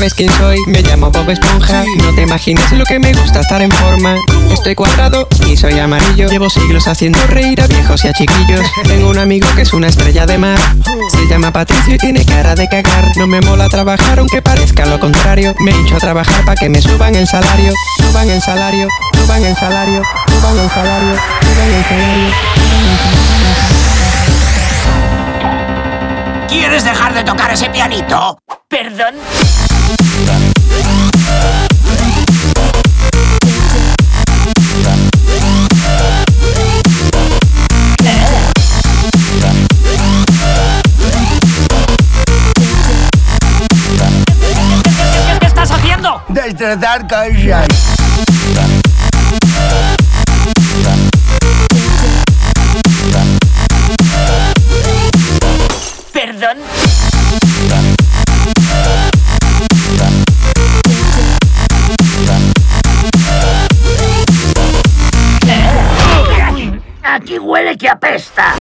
sabes quién soy, me llamo Bob Esponja. No te imaginas lo que me gusta estar en forma. Estoy cuadrado y soy amarillo. Llevo siglos haciendo reír a viejos y a chiquillos. Tengo un amigo que es una estrella de mar. Se llama Patricio y tiene cara de cagar. No me mola trabajar aunque parezca lo contrario. Me hincho a trabajar para que me suban el salario. Suban el salario, suban el salario, suban el salario, suban el salario. ¿Quieres dejar de tocar ese pianito? ¿Perdón? ¿Qué estás haciendo? Destrozar cosas. ¿Perdón? Aquí huele que apesta.